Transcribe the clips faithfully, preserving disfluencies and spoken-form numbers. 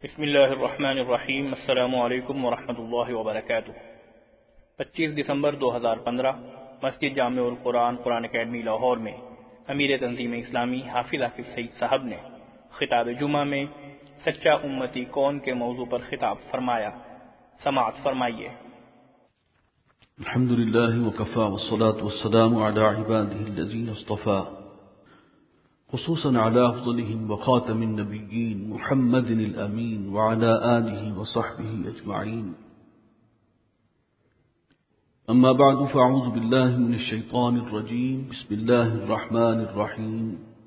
بسم اللہ الرحمن الرحیم۔ السلام علیکم ورحمۃ اللہ وبرکاتہ۔ پچیس دسمبر دو ہزار پندرہ مسجد جامع القرآن قرآن اکیڈمی لاہور میں امیر تنظیم اسلامی حافظ حافظ سعید صاحب نے خطاب جمعہ میں سچا امتی کون کے موضوع پر خطاب فرمایا۔ سماعت فرمائیے۔ الحمد للہ وکفى والصلاة والسلام على عباده الذين اصطفى، خصوصا على أفضلهم وخاتم النبيين محمد الأمين وعلى آله وصحبه أجمعين. أما بعد فأعوذ بالله من الشيطان الرجيم. بسم الله الرحمن الرحيم.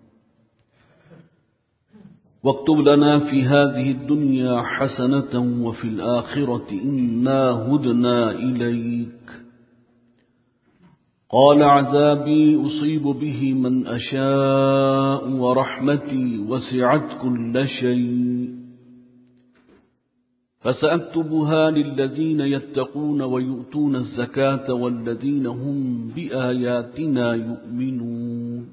واكتب لنا في هذه الدنيا حسنة وفي الآخرة إنا هدنا إليك. قال عذابي أصيب به من أشاء ورحمتي وسعت كل شيء فسأكتبها للذين يتقون ويؤتون الزكاة والذين هم بآياتنا يؤمنون.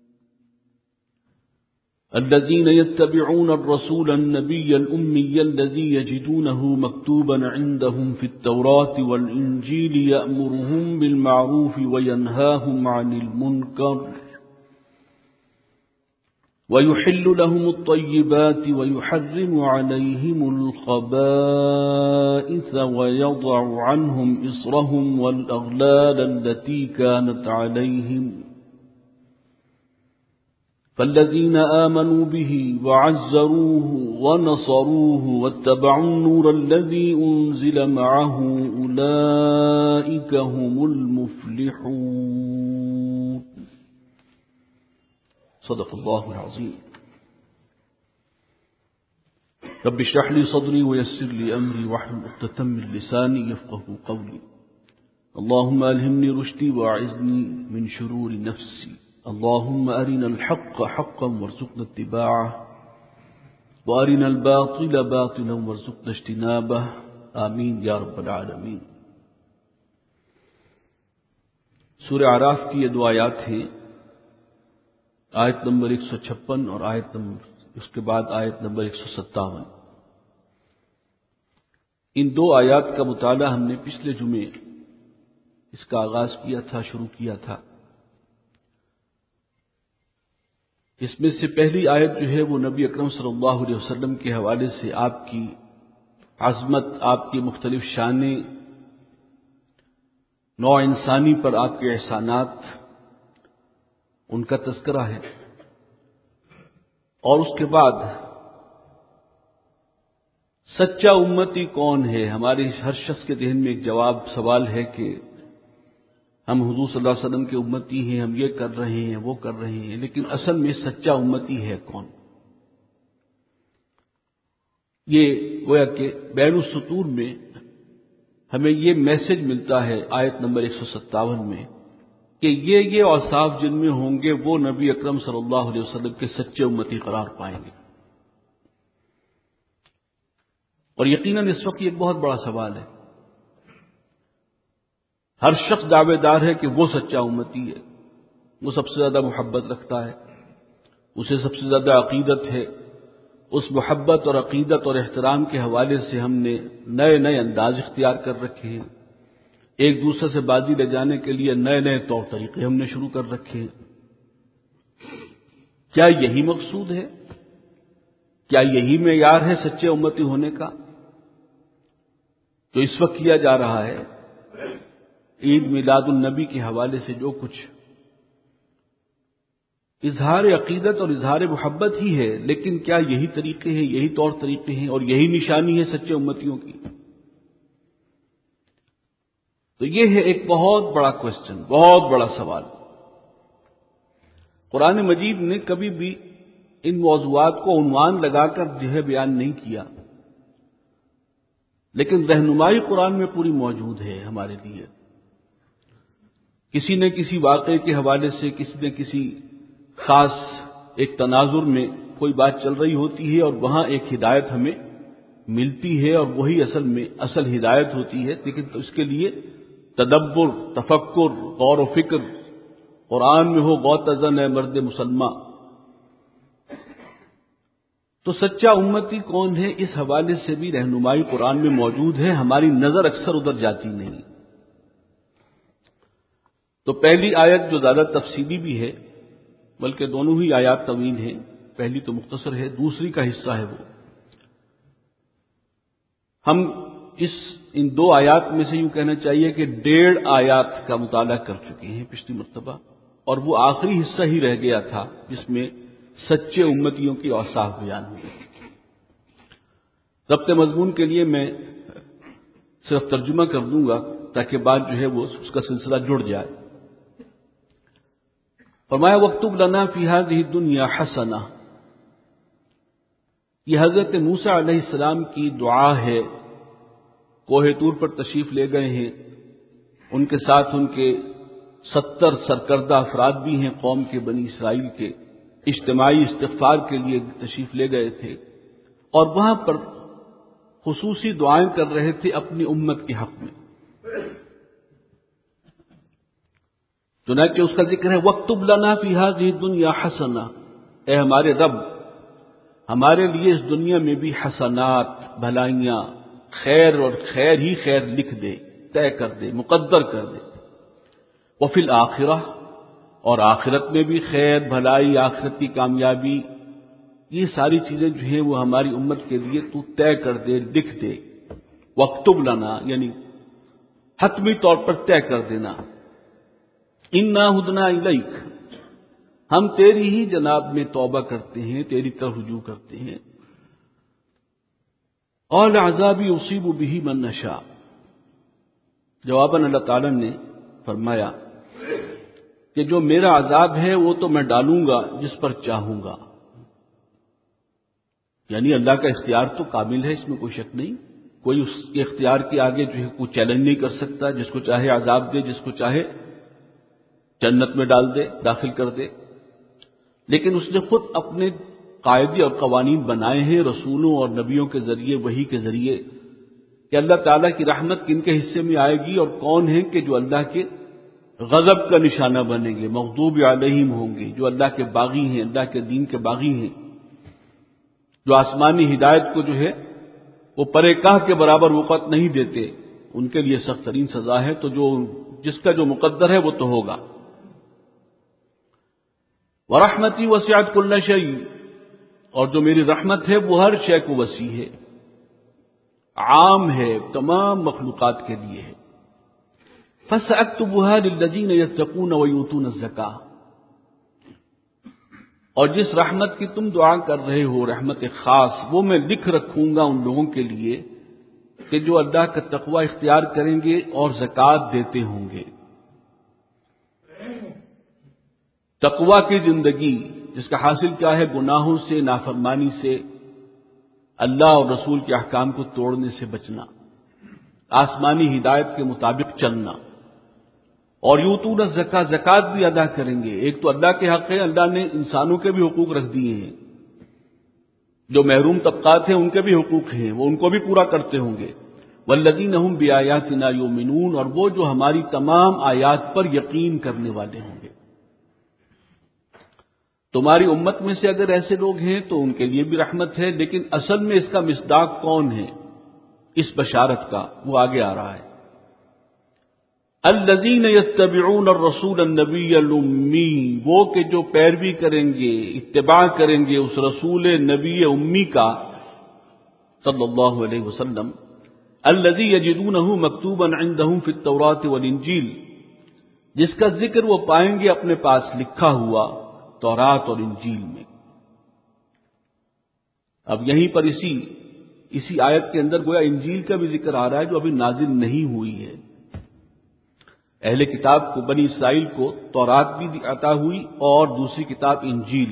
الذين يتبعون الرسول النبي الأمي الذي يجدونه مكتوبا عندهم في التوراة والإنجيل يأمرهم بالمعروف وينهاهم عن المنكر ويحل لهم الطيبات ويحرم عليهم الخبائث ويضع عنهم إصرهم والأغلال التي كانت عليهم. فالذين آمنوا به وعزروه ونصروه واتبعوا النور الذي أنزل معه أولئك هم المفلحون. صدق الله العظيم. رب اشرح لي صدري ويسر لي أمري واحلل عقدة من لساني يفقهوا قولي. اللهم ألهمني رشدي وأعذني من شرور نفسي. اللهم أرنا الحق حقا وارزقنا اتباعه وأرنا الباطل باطلا وارزقنا اجتنابه. آمین یا رب العالمین. سورہ اعراف کی یہ دو آیات ہیں، آیت نمبر ایک سو چھپن اور آیت نمبر اس کے بعد آیت نمبر ایک سو ستاون. ان دو آیات کا مطالعہ ہم نے پچھلے جمعے اس کا آغاز کیا تھا، شروع کیا تھا. اس میں سے پہلی آیت جو ہے وہ نبی اکرم صلی اللہ علیہ وسلم کے حوالے سے آپ کی عظمت، آپ کی مختلف شانیں، نوع انسانی پر آپ کے احسانات، ان کا تذکرہ ہے. اور اس کے بعد سچا امتی کون ہے؟ ہمارے ہر شخص کے ذہن میں ایک جواب سوال ہے کہ ہم حضور صلی اللہ علیہ وسلم کے امتی ہیں، ہم یہ کر رہے ہیں، وہ کر رہے ہیں، لیکن اصل میں سچا امتی ہے کون؟ یہ گویا کہ بین السطور میں ہمیں یہ میسج ملتا ہے آیت نمبر ایک سو ستاون میں کہ یہ یہ اوصاف جن میں ہوں گے وہ نبی اکرم صلی اللہ علیہ وسلم کے سچے امتی قرار پائیں گے. اور یقیناً اس وقت یہ ایک بہت بڑا سوال ہے. ہر شخص دعوے دار ہے کہ وہ سچا امتی ہے، وہ سب سے زیادہ محبت رکھتا ہے، اسے سب سے زیادہ عقیدت ہے. اس محبت اور عقیدت اور احترام کے حوالے سے ہم نے نئے نئے انداز اختیار کر رکھے ہیں. ایک دوسرے سے بازی لے جانے کے لیے نئے نئے طور طریقے ہم نے شروع کر رکھے ہیں. کیا یہی مقصود ہے؟ کیا یہی معیار ہے سچے امتی ہونے کا؟ تو اس وقت کیا جا رہا ہے عید میلاد النبی کے حوالے سے جو کچھ اظہار عقیدت اور اظہار محبت ہی ہے، لیکن کیا یہی طریقے ہیں، یہی طور طریقے ہیں اور یہی نشانی ہے سچے امتیوں کی؟ تو یہ ہے ایک بہت بڑا کوشچن، بہت بڑا سوال. قرآن مجید نے کبھی بھی ان موضوعات کو عنوان لگا کر جو ہے بیان نہیں کیا، لیکن رہنمائی قرآن میں پوری موجود ہے ہمارے لیے. کسی نہ کسی واقعے کے حوالے سے، کسی نہ کسی خاص ایک تناظر میں کوئی بات چل رہی ہوتی ہے اور وہاں ایک ہدایت ہمیں ملتی ہے اور وہی اصل میں اصل ہدایت ہوتی ہے. لیکن تو اس کے لیے تدبر، تفکر، غور و فکر قرآن میں ہو غوطہ زن ہے مرد مسلمہ. تو سچا امتی کون ہے، اس حوالے سے بھی رہنمائی قرآن میں موجود ہے، ہماری نظر اکثر ادھر جاتی نہیں۔ تو پہلی آیت جو زیادہ تفصیلی بھی ہے، بلکہ دونوں ہی آیات طویل ہیں، پہلی تو مختصر ہے، دوسری کا حصہ ہے وہ ہم اس ان دو آیات میں سے یوں کہنا چاہیے کہ ڈیڑھ آیات کا مطالعہ کر چکے ہیں پچھلی مرتبہ، اور وہ آخری حصہ ہی رہ گیا تھا جس میں سچے امتیوں کی اوصاف بیان ہوئی۔ ضبط مضمون کے لیے میں صرف ترجمہ کر دوں گا تاکہ بات جو ہے وہ اس کا سلسلہ جڑ جائے۔ فرمایا وَاكْتُبْ لَنَا فِي هَذِهِ الدُّنْيَا حَسَنَةً، یہ حضرت موسیٰ علیہ السلام کی دعا ہے۔ کوہ طور پر تشریف لے گئے ہیں، ان کے ساتھ ان کے ستر سرکردہ افراد بھی ہیں قوم کے بنی اسرائیل کے، اجتماعی استغفار کے لیے تشریف لے گئے تھے، اور وہاں پر خصوصی دعائیں کر رہے تھے اپنی امت کے حق میں۔ چنانچہ اس کا ذکر ہے وَاكْتُبْ لَنَا فِي هَذِهِ الدُّنْيَا حَسَنَةً، اے ہمارے رب ہمارے لیے اس دنیا میں بھی حسنات، بھلائیاں، خیر اور خیر ہی خیر لکھ دے، طے کر دے، مقدر کر دے۔ وَفِي الْآخِرَةِ، اور آخرت میں بھی خیر، بھلائی، آخرت کی کامیابی، یہ ساری چیزیں جو ہیں وہ ہماری امت کے لیے تو طے کر دے، لکھ دے۔ وَاكْتُبْ لَنَا یعنی حتمی طور پر طے کر دینا۔ اِنَّا هُدْنَا إِلَيْكَ، ہم تیری ہی جناب میں توبہ کرتے ہیں، تیری طرف رجوع کرتے ہیں۔ قَالَ عَذَابِي يُصِيبُ بِهِ مَن نَّشَاءُ، جواباً اللہ تعالیٰ نے فرمایا کہ جو میرا عذاب ہے وہ تو میں ڈالوں گا جس پر چاہوں گا، یعنی اللہ کا اختیار تو کامل ہے، اس میں کوئی شک نہیں، کوئی اس کے اختیار کے آگے جو ہے کوئی چیلنج نہیں کر سکتا، جس کو چاہے عذاب دے، جس کو چاہے جنت میں ڈال دے، داخل کر دے۔ لیکن اس نے خود اپنے قاعدے اور قوانین بنائے ہیں رسولوں اور نبیوں کے ذریعے، وحی کے ذریعے، کہ اللہ تعالیٰ کی رحمت کن کے حصے میں آئے گی اور کون ہیں کہ جو اللہ کے غضب کا نشانہ بنیں گے، مغضوب علیہم ہوں گے، جو اللہ کے باغی ہیں، اللہ کے دین کے باغی ہیں، جو آسمانی ہدایت کو جو ہے وہ پرے کاہ کے برابر وقت نہیں دیتے، ان کے لیے سخت ترین سزا ہے۔ تو جو جس کا جو مقدر ہے وہ تو ہوگا۔ وَرَحْمَتِي وَسِعَتْ كُلَّ شَيْءٍ، اور جو میری رحمت ہے وہ ہر شے کو وسیع ہے، عام ہے، تمام مخلوقات کے لیے ہے۔ فَسَأَكْتُبُهَا لِلَّذِينَ يَتَّقُونَ وَيُؤْتُونَ الزَّكَاةَ، اور جس رحمت کی تم دعا کر رہے ہو، رحمت خاص، وہ میں لکھ رکھوں گا ان لوگوں کے لیے کہ جو اللہ کا تقوی اختیار کریں گے اور زکوٰۃ دیتے ہوں گے۔ تقوی کی زندگی جس کا حاصل کیا ہے؟ گناہوں سے، نافرمانی سے، اللہ اور رسول کے احکام کو توڑنے سے بچنا، آسمانی ہدایت کے مطابق چلنا، اور یؤتون الزکاۃ، زکوٰۃ بھی ادا کریں گے۔ ایک تو اللہ کے حق ہے، اللہ نے انسانوں کے بھی حقوق رکھ دیے ہیں، جو محروم طبقات ہیں ان کے بھی حقوق ہیں، وہ ان کو بھی پورا کرتے ہوں گے۔ والذین هم بآیاتنا یؤمنون، اور وہ جو ہماری تمام آیات پر یقین کرنے والے ہوں گے۔ تمہاری امت میں سے اگر ایسے لوگ ہیں تو ان کے لیے بھی رحمت ہے، لیکن اصل میں اس کا مصداق کون ہے اس بشارت کا؟ وہ آگے آ رہا ہے۔ الذین یتبعون الرسول النبی الامی، وہ کہ جو پیروی کریں گے، اتباع کریں گے اس رسول نبی امی کا صلی اللہ علیہ وسلم، الذی یجدونہ مکتوبا عندہم فی التوراۃ والانجیل، جس کا ذکر وہ پائیں گے اپنے پاس لکھا ہوا تورات اور انجیل میں۔ اب یہیں پر اسی اسی آیت کے اندر گویا انجیل کا بھی ذکر آ رہا ہے جو ابھی نازل نہیں ہوئی ہے۔ اہل کتاب کو، بنی اسرائیل کو تورات بھی عطا ہوئی اور دوسری کتاب انجیل۔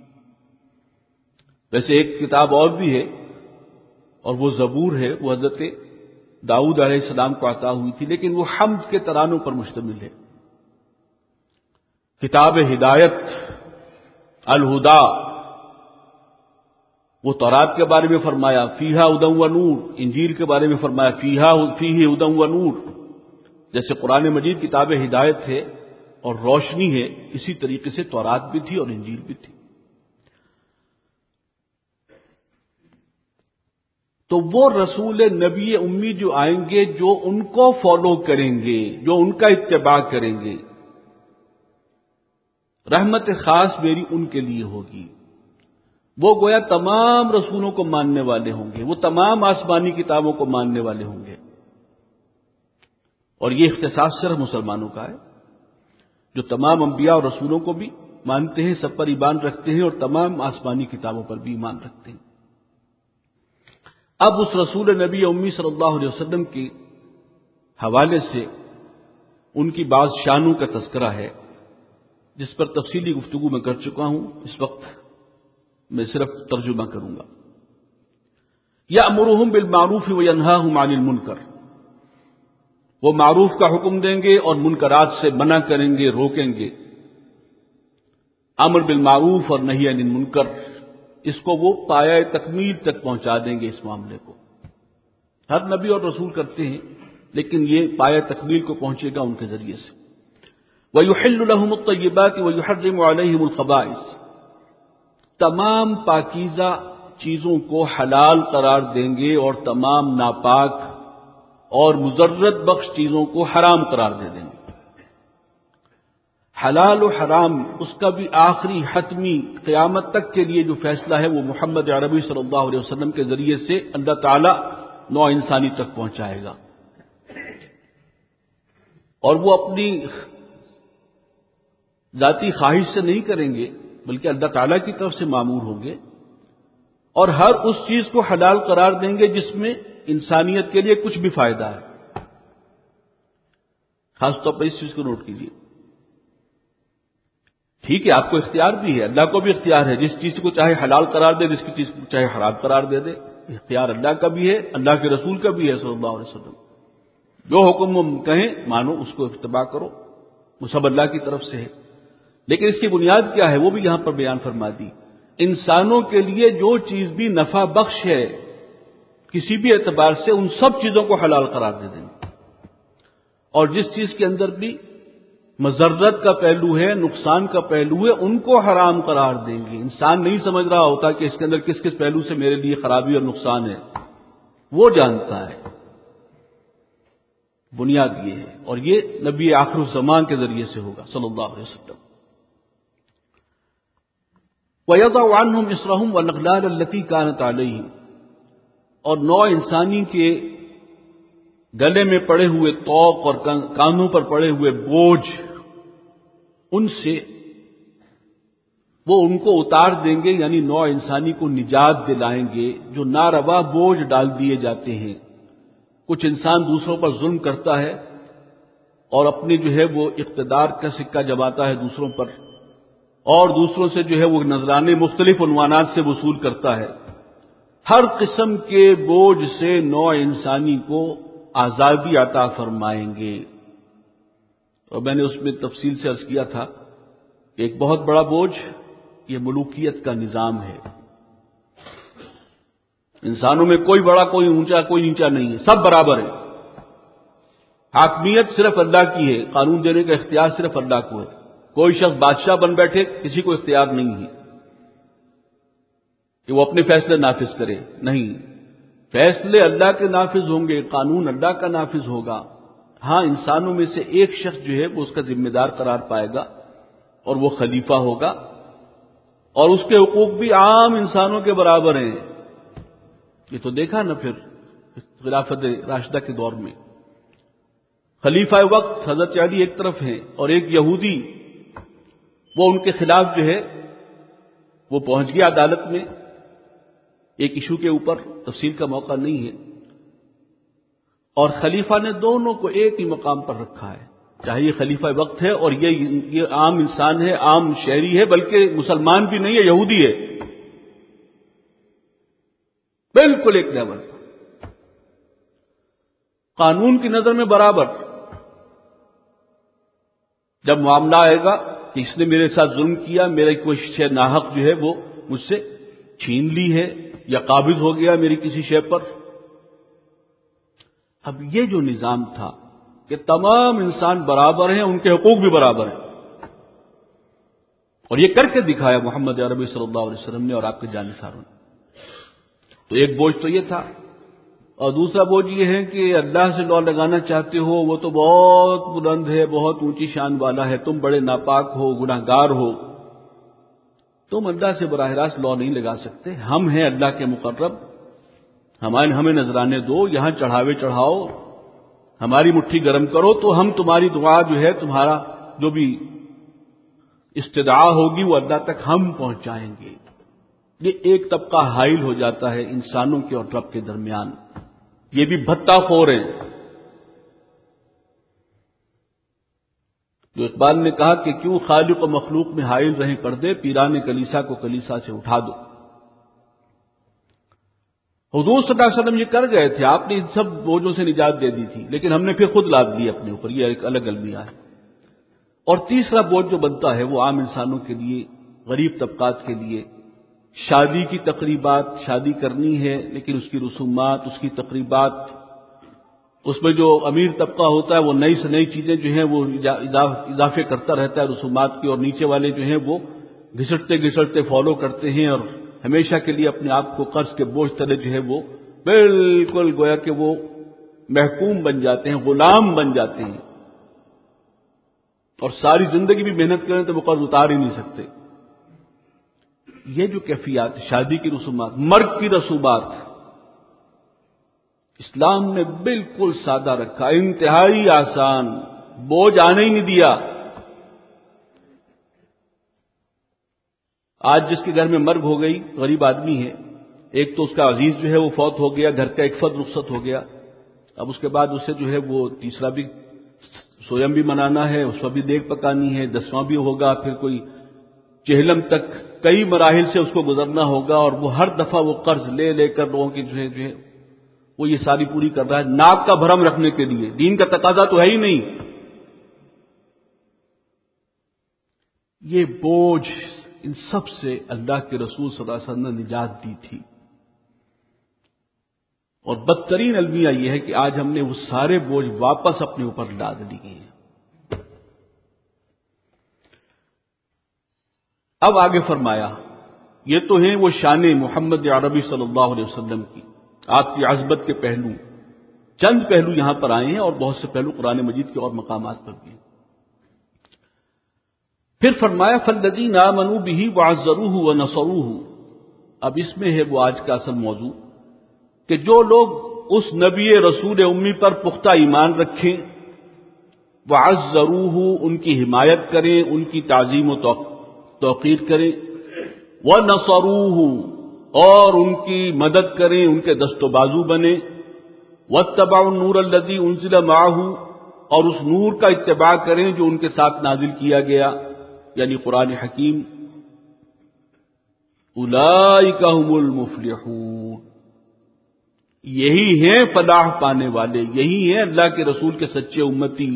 ویسے ایک کتاب اور بھی ہے اور وہ زبور ہے، وہ حضرت داؤد علیہ السلام کو عطا ہوئی تھی، لیکن وہ حمد کے ترانوں پر مشتمل ہے۔ کتاب ہدایت، الہدا، وہ تورات کے بارے میں فرمایا فیہا ہدی و نور، انجیل کے بارے میں فرمایا فیہا فیہ ہدی و نور۔ جیسے قرآن مجید کتاب ہدایت ہے اور روشنی ہے، اسی طریقے سے تورات بھی تھی اور انجیل بھی تھی۔ تو وہ رسول نبی امی جو آئیں گے جو ان کو فالو کریں گے، جو ان کا اتباع کریں گے، رحمت خاص میری ان کے لیے ہوگی۔ وہ گویا تمام رسولوں کو ماننے والے ہوں گے، وہ تمام آسمانی کتابوں کو ماننے والے ہوں گے، اور یہ اختصاص صرف مسلمانوں کا ہے، جو تمام انبیاء اور رسولوں کو بھی مانتے ہیں، سب پر ایمان رکھتے ہیں، اور تمام آسمانی کتابوں پر بھی ایمان رکھتے ہیں۔ اب اس رسول نبی امی صلی اللہ علیہ وسلم کے حوالے سے ان کی بعض شانوں کا تذکرہ ہے، جس پر تفصیلی گفتگو میں کر چکا ہوں، اس وقت میں صرف ترجمہ کروں گا۔ یأمرہم بالمعروف وینہاہم عن المنکر، وہ معروف کا حکم دیں گے اور منکرات سے منع کریں گے، روکیں گے۔ امر بالمعروف اور نہی عن المنکر، اس کو وہ پایہ تکمیل تک پہنچا دیں گے۔ اس معاملے کو ہر نبی اور رسول کرتے ہیں، لیکن یہ پایہ تکمیل کو پہنچے گا ان کے ذریعے سے۔ وَيُحِلُّ لَهُمُ الطَّيِّبَاتِ وَيُحَرِّمُ عَلَيْهِمُ الْخَبَائِثَ، تمام پاکیزہ چیزوں کو حلال قرار دیں گے اور تمام ناپاک اور مضرت بخش چیزوں کو حرام قرار دے دیں گے۔ حلال و حرام اس کا بھی آخری حتمی قیامت تک کے لیے جو فیصلہ ہے وہ محمد عربی صلی اللہ علیہ وسلم کے ذریعے سے اللہ تعالی نوع انسانی تک پہنچائے گا، اور وہ اپنی ذاتی خواہش سے نہیں کریں گے، بلکہ اللہ تعالیٰ کی طرف سے مامور ہوں گے، اور ہر اس چیز کو حلال قرار دیں گے جس میں انسانیت کے لیے کچھ بھی فائدہ ہے۔ خاص طور پر اس چیز کو نوٹ کیجیے۔ ٹھیک ہے، آپ کو اختیار بھی ہے، اللہ کو بھی اختیار ہے، جس چیز کو چاہے حلال قرار دے، جس کی چیز کو چاہے حرام قرار دے دے، اختیار اللہ کا بھی ہے، اللہ کے رسول کا بھی ہے صلی اللہ علیہ وسلم۔ جو حکم ہم کہیں مانو، اس کو اتباع کرو، وہ سب اللہ کی طرف سے ہے۔ لیکن اس کی بنیاد کیا ہے وہ بھی یہاں پر بیان فرما دی۔ انسانوں کے لیے جو چیز بھی نفع بخش ہے کسی بھی اعتبار سے، ان سب چیزوں کو حلال قرار دے دیں گے، اور جس چیز کے اندر بھی مضرت کا پہلو ہے، نقصان کا پہلو ہے، ان کو حرام قرار دیں گے۔ انسان نہیں سمجھ رہا ہوتا کہ اس کے اندر کس کس پہلو سے میرے لیے خرابی اور نقصان ہے، وہ جانتا ہے۔ بنیاد یہ ہے، اور یہ نبی آخر الزمان کے ذریعے سے ہوگا صلی اللہ علیہ وسلم۔ وَيَضَعُ عَنْهُمْ إِصْرَهُمْ وَالْأَغْلَالَ الَّتِي كَانَتْ عَلَيْهِمْ، اور نوع انسانی کے گلے میں پڑے ہوئے طوق اور کانوں پر پڑے ہوئے بوجھ، ان سے وہ ان کو اتار دیں گے، یعنی نوع انسانی کو نجات دلائیں گے جو ناروا بوجھ ڈال دیے جاتے ہیں۔ کچھ انسان دوسروں پر ظلم کرتا ہے اور اپنے جو ہے وہ اقتدار کا سکہ جماتا ہے دوسروں پر، اور دوسروں سے جو ہے وہ نذرانے مختلف عنوانات سے وصول کرتا ہے۔ ہر قسم کے بوجھ سے نوع انسانی کو آزادی عطا فرمائیں گے۔ اور میں نے اس میں تفصیل سے عرض کیا تھا کہ ایک بہت بڑا بوجھ یہ ملوکیت کا نظام ہے۔ انسانوں میں کوئی بڑا، کوئی اونچا، کوئی نیچا نہیں ہے، سب برابر ہے۔ حاکمیت صرف اللہ کی ہے، قانون دینے کا اختیار صرف اللہ کو ہے۔ کوئی شخص بادشاہ بن بیٹھے، کسی کو اختیار نہیں ہے کہ وہ اپنے فیصلے نافذ کرے، نہیں، فیصلے اللہ کے نافذ ہوں گے، قانون اللہ کا نافذ ہوگا۔ ہاں، انسانوں میں سے ایک شخص جو ہے وہ اس کا ذمہ دار قرار پائے گا، اور وہ خلیفہ ہوگا، اور اس کے حقوق بھی عام انسانوں کے برابر ہیں۔ یہ تو دیکھا نا پھر خلافت راشدہ کے دور میں، خلیفہ وقت حضرت علی ایک طرف ہیں اور ایک یہودی، وہ ان کے خلاف جو ہے وہ پہنچ گیا عدالت میں ایک ایشو کے اوپر، تفصیل کا موقع نہیں ہے، اور خلیفہ نے دونوں کو ایک ہی مقام پر رکھا ہے، چاہے یہ خلیفہ وقت ہے اور یہ یہ عام انسان ہے، عام شہری ہے، بلکہ مسلمان بھی نہیں ہے، یہودی ہے، بالکل ایک لیول پر، قانون کی نظر میں برابر۔ جب معاملہ آئے گا کہ اس نے میرے ساتھ ظلم کیا، میرے کوئی شے ناحق جو ہے وہ مجھ سے چھین لی ہے یا قابض ہو گیا میری کسی شے پر، اب یہ جو نظام تھا کہ تمام انسان برابر ہیں، ان کے حقوق بھی برابر ہیں، اور یہ کر کے دکھایا محمد عربی صلی اللہ علیہ وسلم نے اور آپ کے جانثاروں نے۔ تو ایک بوجھ تو یہ تھا اور دوسرا بوجھ یہ ہے کہ اللہ سے لا لگانا چاہتے ہو، وہ تو بہت بلند ہے، بہت اونچی شان والا ہے، تم بڑے ناپاک ہو، گناہ گار ہو، تم اللہ سے براہ راست لا نہیں لگا سکتے، ہم ہیں اللہ کے مقرب، ہمیں ہمیں نذرانے دو، یہاں چڑھاوے چڑھاؤ، ہماری مٹھی گرم کرو تو ہم تمہاری دعا جو ہے، تمہارا جو بھی استدعا ہوگی وہ اللہ تک ہم پہنچائیں گے۔ یہ ایک طبقہ حائل ہو جاتا ہے انسانوں کے اور رب کے درمیان، یہ بھی بھتہ خور ہیں۔ جو اقبال نے کہا کہ کیوں خالق و مخلوق میں حائل رہیں پردے، پیران کلیسا کو کلیسا سے اٹھا دو۔ حضور صلی اللہ علیہ وسلم یہ کر گئے تھے، آپ نے ان سب بوجھوں سے نجات دے دی تھی، لیکن ہم نے پھر خود لاد لی اپنے اوپر، یہ ایک الگ المیہ ہے۔ اور تیسرا بوجھ جو بنتا ہے وہ عام انسانوں کے لیے، غریب طبقات کے لیے، شادی کی تقریبات، شادی کرنی ہے لیکن اس کی رسومات، اس کی تقریبات، اس میں جو امیر طبقہ ہوتا ہے وہ نئی سے نئی چیزیں جو ہیں وہ اضافے کرتا رہتا ہے رسومات کی، اور نیچے والے جو ہیں وہ گھسٹتے گھسٹتے فالو کرتے ہیں اور ہمیشہ کے لیے اپنے آپ کو قرض کے بوجھ تلے جو ہے وہ بالکل گویا کہ وہ محکوم بن جاتے ہیں، غلام بن جاتے ہیں، اور ساری زندگی بھی محنت کریں تو وہ قرض اتار ہی نہیں سکتے۔ یہ جو کیفیات، شادی کی رسومات، مرگ کی رسومات، اسلام نے بالکل سادہ رکھا، انتہائی آسان، بوجھ آنے ہی نہیں دیا۔ آج جس کے گھر میں مرگ ہو گئی، غریب آدمی ہے، ایک تو اس کا عزیز جو ہے وہ فوت ہو گیا، گھر کا ایک فرد رخصت ہو گیا، اب اس کے بعد اسے جو ہے وہ تیسرا بھی سویم بھی منانا ہے، اس پر بھی دیگ پکانی ہے، دسواں بھی ہوگا، پھر کوئی چہلم تک کئی مراحل سے اس کو گزرنا ہوگا، اور وہ ہر دفعہ وہ قرض لے لے کر لوگوں کی جو ہے جو ہے وہ یہ ساری پوری کر رہا ہے، ناک کا بھرم رکھنے کے لیے، دین کا تقاضا تو ہے ہی نہیں۔ یہ بوجھ، ان سب سے اللہ کے رسول صلی اللہ علیہ وسلم نے نجات دی تھی۔ اور بدترین المیہ یہ ہے کہ آج ہم نے وہ سارے بوجھ واپس اپنے اوپر لاد لیے ہیں۔ اب آگے فرمایا، یہ تو ہیں وہ شان محمد عربی صلی اللہ علیہ وسلم کی، آپ کی عظمت کے پہلو، چند پہلو یہاں پر آئے ہیں اور بہت سے پہلو قرآن مجید کے اور مقامات پر بھی ہیں۔ پھر فرمایا فالذین آمنوا بہ وعزروہ ونصروہ، اب اس میں ہے وہ آج کا اصل موضوع کہ جو لوگ اس نبی رسول امی پر پختہ ایمان رکھیں، وعزروہ، ان کی حمایت کریں، ان کی تعظیم و توقیر کریں، وَنَصَرُوهُ، اور ان کی مدد کریں، ان کے دست و بازو بنیں، وَاتَّبَعُوا النُّورَ الَّذِي أُنزِلَ مَعَهُ، اور اس نور کا اتباع کریں جو ان کے ساتھ نازل کیا گیا، یعنی قرآن حکیم، أُولَئِكَ هُمُ الْمُفْلِحُونَ، یہی ہیں فلاح پانے والے، یہی ہیں اللہ کے رسول کے سچے امتی،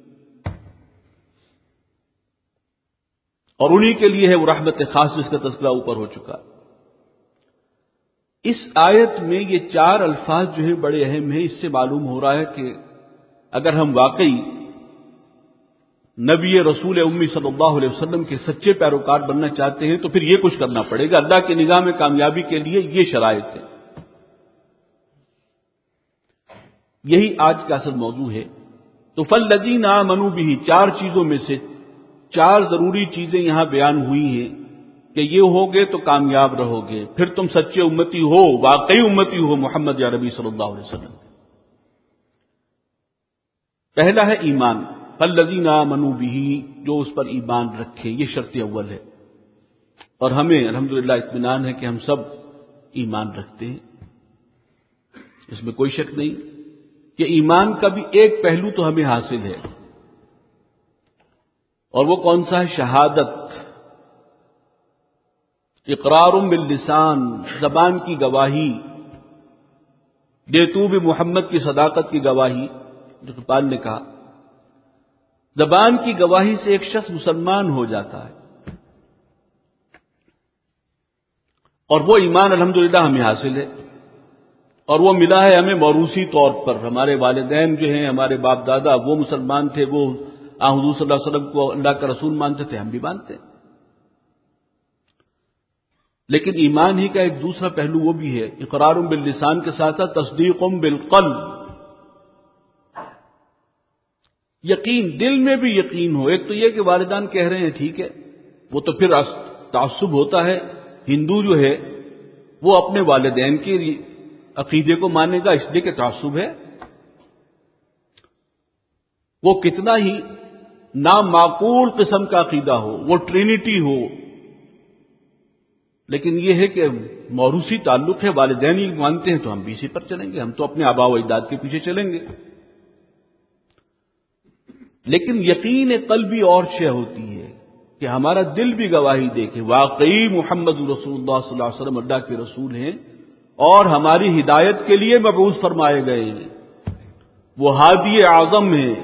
اور انہی کے لیے ہے وہ رحمت خاص جس کا تذکرہ اوپر ہو چکا۔ اس آیت میں یہ چار الفاظ جو ہیں بڑے اہم ہیں، اس سے معلوم ہو رہا ہے کہ اگر ہم واقعی نبی رسول امی صلی اللہ علیہ وسلم کے سچے پیروکار بننا چاہتے ہیں تو پھر یہ کچھ کرنا پڑے گا، اللہ کی نگاہ میں کامیابی کے لیے یہ شرائط ہے۔ یہی آج کا اصل موضوع ہے۔ تو فالذین آمنوا بہ، چار چیزوں میں سے چار ضروری چیزیں یہاں بیان ہوئی ہیں کہ یہ ہوگے تو کامیاب رہو گے، پھر تم سچے امتی ہو، واقعی امتی ہو محمد یا نبی صلی اللہ علیہ وسلم۔ پہلا ہے ایمان، فالذین آمنوا بہ، جو اس پر ایمان رکھے، یہ شرط اول ہے، اور ہمیں الحمدللہ اطمینان ہے کہ ہم سب ایمان رکھتے ہیں، اس میں کوئی شک نہیں کہ ایمان کا بھی ایک پہلو تو ہمیں حاصل ہے، اور وہ کون سا ہے؟ شہادت، اقرار باللسان، زبان کی گواہی، دیتو بھی محمد کی صداقت کی گواہی، جو اقبال نے کہا زبان کی گواہی سے ایک شخص مسلمان ہو جاتا ہے، اور وہ ایمان الحمدللہ ہمیں حاصل ہے، اور وہ ملا ہے ہمیں موروثی طور پر۔ ہمارے والدین جو ہیں، ہمارے باپ دادا، وہ مسلمان تھے، وہ حضور صلی اللہ علیہ وسلم کو اللہ کا رسول مانتے تھے، ہم بھی مانتے ہیں، لیکن ایمان ہی کا ایک دوسرا پہلو وہ بھی ہے، اقرار باللسان کے ساتھ ساتھ تصدیق بالقلب، یقین دل میں بھی یقین ہو۔ ایک تو یہ کہ والدان کہہ رہے ہیں ٹھیک ہے، وہ تو پھر تعصب ہوتا ہے۔ ہندو جو ہے وہ اپنے والدین کے عقیدے کو مانے گا اس لیے کہ تعصب ہے، وہ کتنا ہی نامعقول قسم کا عقیدہ ہو، وہ ٹرینٹی ہو، لیکن یہ ہے کہ موروثی تعلق ہے، والدین ہی مانتے ہیں تو ہم بھی اسی پر چلیں گے، ہم تو اپنے آباء و اجداد کے پیچھے چلیں گے۔ لیکن یقین قلبی اور شے ہوتی ہے کہ ہمارا دل بھی گواہی دے کہ واقعی محمد رسول اللہ صلی اللہ علیہ وسلم اللہ کے رسول ہیں اور ہماری ہدایت کے لیے مبعوث فرمائے گئے ہیں، وہ ہادی اعظم ہیں،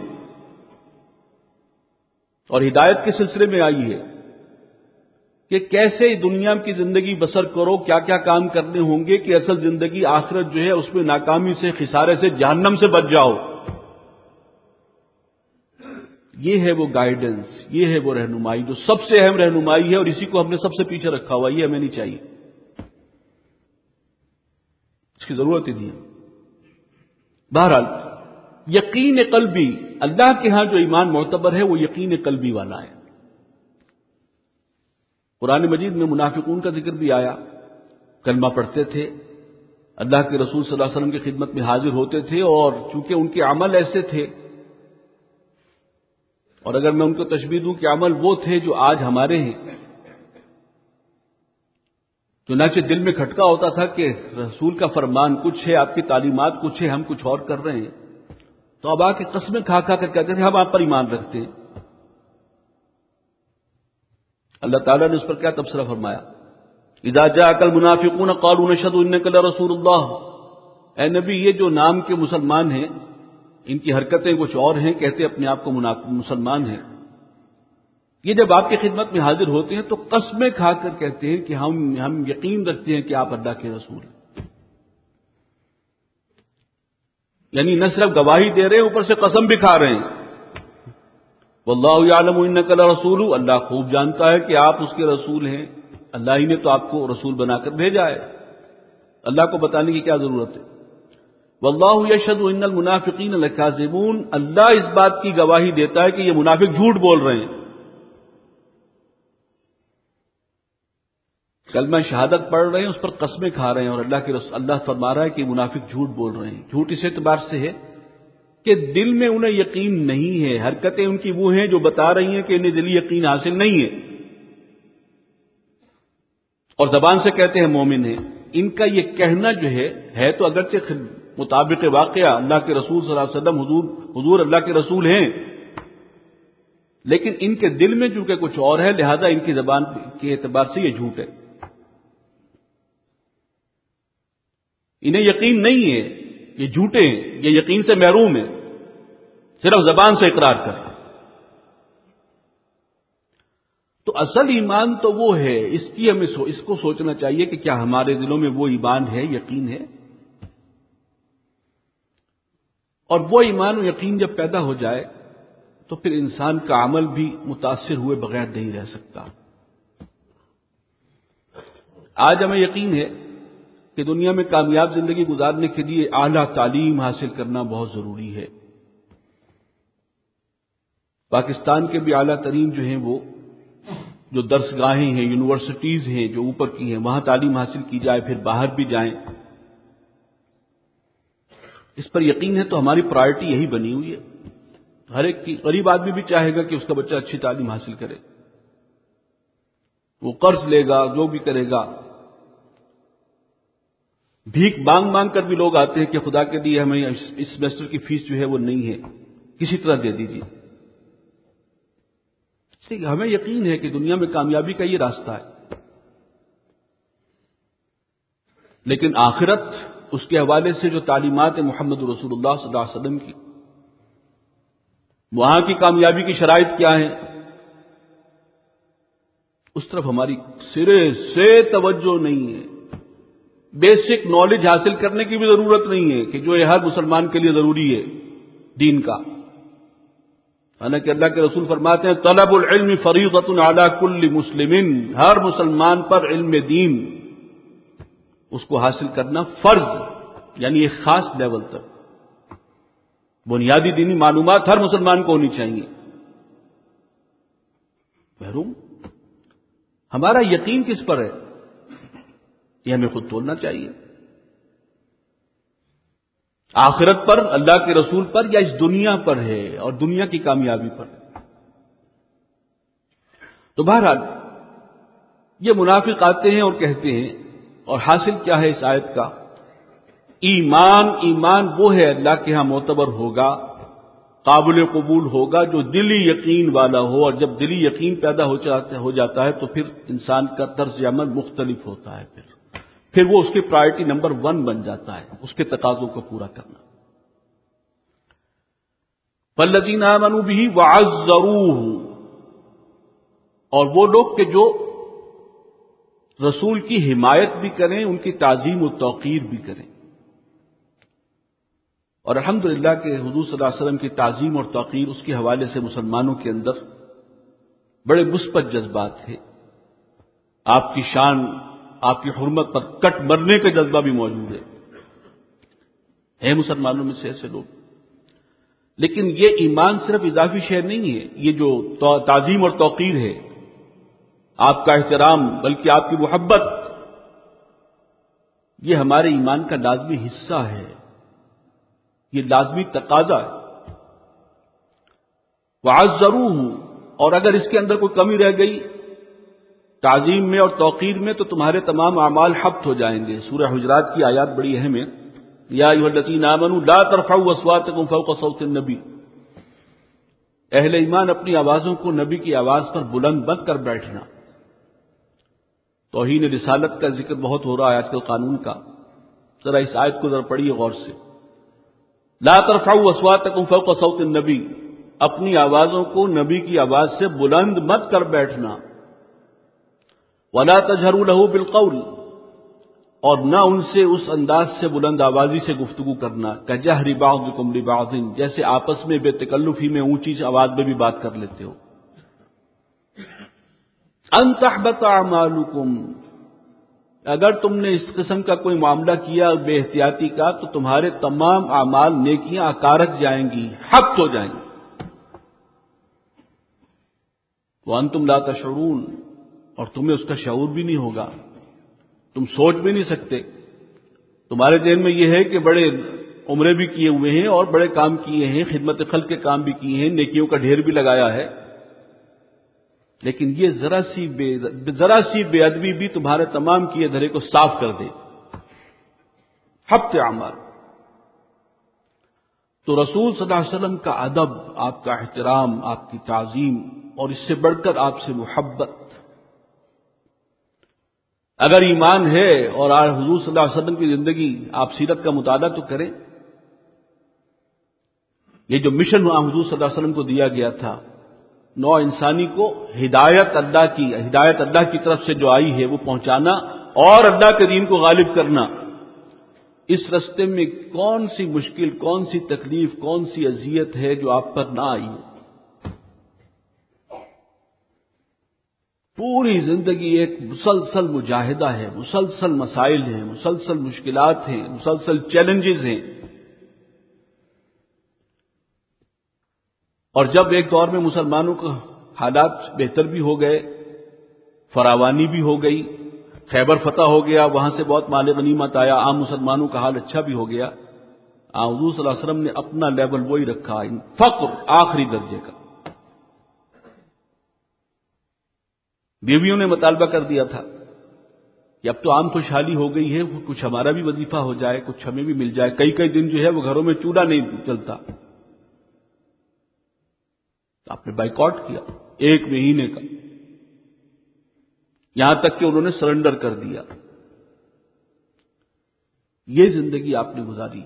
اور ہدایت کے سلسلے میں آئی ہے کہ کیسے دنیا کی زندگی بسر کرو، کیا کیا کام کرنے ہوں گے کہ اصل زندگی آخرت جو ہے اس میں ناکامی سے، خسارے سے، جہنم سے بچ جاؤ۔ یہ ہے وہ گائیڈنس، یہ ہے وہ رہنمائی جو سب سے اہم رہنمائی ہے، اور اسی کو ہم نے سب سے پیچھے رکھا ہوا، یہ ہمیں نہیں چاہیے، اس کی ضرورت ہی نہیں ہے۔ بہرحال یقین قلبی، اللہ کے ہاں جو ایمان معتبر ہے وہ یقین قلبی والا ہے۔ قرآن مجید میں منافقون کا ذکر بھی آیا، کلمہ پڑھتے تھے، اللہ کے رسول صلی اللہ علیہ وسلم کی خدمت میں حاضر ہوتے تھے، اور چونکہ ان کے عمل ایسے تھے، اور اگر میں ان کو تشبیہ دوں کہ عمل وہ تھے جو آج ہمارے ہیں، چنانچہ دل میں کھٹکا ہوتا تھا کہ رسول کا فرمان کچھ ہے، آپ کی تعلیمات کچھ ہے، ہم کچھ اور کر رہے ہیں، تو اب آ کے قسمیں کھا کھا کر کہتے تھے ہم آپ پر ایمان رکھتے ہیں۔ اللہ تعالیٰ نے اس پر کیا تبصرہ فرمایا؟ اذا جاءك المنافقون قالوا نشهد انك لرسول اللہ، اے نبی یہ جو نام کے مسلمان ہیں ان کی حرکتیں کچھ اور ہیں، کہتے اپنے آپ کو مسلمان ہیں، یہ جب آپ کی خدمت میں حاضر ہوتے ہیں تو قسمیں کھا کر کہتے ہیں کہ ہم ہم یقین رکھتے ہیں کہ آپ اللہ کے رسول ہیں، یعنی نہ صرف گواہی دے رہے ہیں اوپر سے قسم بھی کھا رہے ہیں۔ واللہ یعلم انک لرسول، اللہ خوب جانتا ہے کہ آپ اس کے رسول ہیں، اللہ ہی نے تو آپ کو رسول بنا کر بھیجا ہے، اللہ کو بتانے کی کیا ضرورت ہے۔ واللہ یشہد ان المنافقین لکاذبون، اللہ اس بات کی گواہی دیتا ہے کہ یہ منافق جھوٹ بول رہے ہیں۔ کلمہ شہادت پڑھ رہے ہیں، اس پر قسمیں کھا رہے ہیں، اور اللہ کے رسول اللہ فرما رہا ہے کہ منافق جھوٹ بول رہے ہیں۔ جھوٹ اس اعتبار سے ہے کہ دل میں انہیں یقین نہیں ہے، حرکتیں ان کی وہ ہیں جو بتا رہی ہیں کہ انہیں دلی یقین حاصل نہیں ہے، اور زبان سے کہتے ہیں مومن ہیں۔ ان کا یہ کہنا جو ہے ہے تو اگرچہ مطابق واقعہ اللہ کے رسول صلی اللہ علیہ وسلم حضور حضور اللہ کے رسول ہیں، لیکن ان کے دل میں چونکہ کچھ اور ہے، لہذا ان کی زبان کے اعتبار سے یہ جھوٹ ہے، انہیں یقین نہیں ہے، یہ جھوٹے ہیں، یہ یقین سے محروم ہیں، صرف زبان سے اقرار کرتے۔ تو اصل ایمان تو وہ ہے، اس کی ہمیں سو اس کو سوچنا چاہیے کہ کیا ہمارے دلوں میں وہ ایمان ہے، یقین ہے، اور وہ ایمان و یقین جب پیدا ہو جائے تو پھر انسان کا عمل بھی متاثر ہوئے بغیر نہیں رہ سکتا۔ آج ہمیں یقین ہے کہ دنیا میں کامیاب زندگی گزارنے کے لیے اعلیٰ تعلیم حاصل کرنا بہت ضروری ہے۔ پاکستان کے بھی اعلیٰ ترین جو ہیں وہ جو درس گاہیں ہیں، یونیورسٹیز ہیں جو اوپر کی ہیں، وہاں تعلیم حاصل کی جائے، پھر باہر بھی جائیں، اس پر یقین ہے تو ہماری پرائرٹی یہی بنی ہوئی ہے۔ ہر ایک کی غریب آدمی بھی چاہے گا کہ اس کا بچہ اچھی تعلیم حاصل کرے، وہ قرض لے گا، جو بھی کرے گا، بھیک مانگ مانگ کر بھی لوگ آتے ہیں کہ خدا کے لیے ہمیں اس سیمسٹر کی فیس جو ہے وہ نہیں ہے، کسی طرح دے دیجیے۔ ہمیں یقین ہے کہ دنیا میں کامیابی کا یہ راستہ ہے، لیکن آخرت اس کے حوالے سے جو تعلیمات محمد رسول اللہ صلی اللہ علیہ وسلم کی، وہاں کی کامیابی کی شرائط کیا ہیں، اس طرف ہماری سرے سے توجہ نہیں ہے۔ بیسک نالج حاصل کرنے کی بھی ضرورت نہیں ہے کہ جو یہ ہر مسلمان کے لیے ضروری ہے دین کا، حالانکہ اللہ کے رسول فرماتے ہیں طلب العلم فریضۃ علی کل مسلم، ہر مسلمان پر علم دین اس کو حاصل کرنا فرض، یعنی ایک خاص لیول تک بنیادی دینی معلومات ہر مسلمان کو ہونی چاہیے۔ محروم ہمارا یقین کس پر ہے یہ ہمیں خود تولنا چاہیے، آخرت پر، اللہ کے رسول پر، یا اس دنیا پر ہے اور دنیا کی کامیابی پر۔ تو بہرحال یہ منافق آتے ہیں اور کہتے ہیں، اور حاصل کیا ہے اس آیت کا؟ ایمان ایمان وہ ہے اللہ کے ہاں معتبر ہوگا، قابل قبول ہوگا جو دلی یقین والا ہو، اور جب دلی یقین پیدا ہو جاتا ہے تو پھر انسان کا طرز عمل مختلف ہوتا ہے، پھر پھر وہ اس کی پرائرٹی نمبر ون بن جاتا ہے، اس کے تقاضوں کو پورا کرنا۔ فالذین آمنوا بہ وعزروہ، اور وہ لوگ کہ جو رسول کی حمایت بھی کریں، ان کی تعظیم و توقیر بھی کریں۔ اور الحمدللہ کہ حضور صلی اللہ علیہ وسلم کی تعظیم اور توقیر اس کے حوالے سے مسلمانوں کے اندر بڑے مثبت جذبات تھے۔ آپ کی شان، آپ کی حرمت پر کٹ مرنے کا جذبہ بھی موجود ہے ہے مسلمانوں میں سے ایسے لوگ۔ لیکن یہ ایمان صرف اضافی شے نہیں ہے، یہ جو تعظیم اور توقیر ہے، آپ کا احترام، بلکہ آپ کی محبت، یہ ہمارے ایمان کا لازمی حصہ ہے، یہ لازمی تقاضا ہے۔ وعزروہ، اور اگر اس کے اندر کوئی کمی رہ گئی تعظیم میں اور توقیر میں تو تمہارے تمام اعمال حبط ہو جائیں گے۔ سورہ حجرات کی آیات بڑی اہم ہے۔ یا ایھا الذین آمنوا لا ترفعوا اصواتکم فوق صوت النبی، اہل ایمان اپنی آوازوں کو نبی کی آواز پر بلند مت کر بیٹھنا۔ توہین رسالت کا ذکر بہت ہو رہا ہے آج کل قانون کا، ذرا اس آیت کو ذرا پڑھیے غور سے۔ لا ترفعوا اصواتکم فوق صوت النبی، اپنی آوازوں کو نبی کی آواز سے بلند مت کر بیٹھنا۔ ولا تجهروا له بالقول، اور نہ ان سے اس انداز سے بلند آوازی سے گفتگو کرنا، کجہر بعضکم لبعض، جیسے آپس میں بے تکلفی میں اونچی آواز میں بھی بات کر لیتے ہو۔ ان تحبط اعمالکم، اگر تم نے اس قسم کا کوئی معاملہ کیا بے احتیاطی کا تو تمہارے تمام اعمال، نیکیاں اکارت جائیں گی، حبط ہو جائیں گی۔ وانتم لا تشعرون، اور تمہیں اس کا شعور بھی نہیں ہوگا، تم سوچ بھی نہیں سکتے۔ تمہارے ذہن میں یہ ہے کہ بڑے عمرے بھی کیے ہوئے ہیں اور بڑے کام کیے ہیں، خدمت خلق کے کام بھی کیے ہیں، نیکیوں کا ڈھیر بھی لگایا ہے، لیکن یہ ذرا سی بے ذرا سی بے ادبی بھی تمہارے تمام کیے دھرے کو صاف کر دے۔ حبط اعمال۔ تو رسول صلی اللہ علیہ وسلم کا ادب، آپ کا احترام، آپ کی تعظیم، اور اس سے بڑھ کر آپ سے محبت، اگر ایمان ہے، اور آج حضور صلی اللہ علیہ وسلم کی زندگی، آپ سیرت کا مطالعہ تو کریں، یہ جو مشن حضور صلی اللہ علیہ وسلم کو دیا گیا تھا، نوع انسانی کو ہدایت اللہ کی ہدایت اللہ کی طرف سے جو آئی ہے وہ پہنچانا اور اللہ کے دین کو غالب کرنا، اس رستے میں کون سی مشکل، کون سی تکلیف، کون سی اذیت ہے جو آپ پر نہ آئی ہو؟ پوری زندگی ایک مسلسل مجاہدہ ہے، مسلسل مسائل ہیں، مسلسل مشکلات ہیں، مسلسل چیلنجز ہیں۔ اور جب ایک دور میں مسلمانوں کا حالات بہتر بھی ہو گئے، فراوانی بھی ہو گئی، خیبر فتح ہو گیا، وہاں سے بہت مال غنیمت آیا، عام مسلمانوں کا حال اچھا بھی ہو گیا، حضور صلی اللہ علیہ وسلم نے اپنا لیول وہی رکھا، فقر آخری درجے کا۔ بیویوں نے مطالبہ کر دیا تھا کہ اب تو عام خوشحالی ہو گئی ہے، کچھ ہمارا بھی وظیفہ ہو جائے، کچھ ہمیں بھی مل جائے، کئی کئی دن جو ہے وہ گھروں میں چولہا نہیں چلتا۔ آپ نے بائیکاٹ کیا ایک مہینے کا، یہاں تک کہ انہوں نے سرنڈر کر دیا۔ یہ زندگی آپ نے گزاری،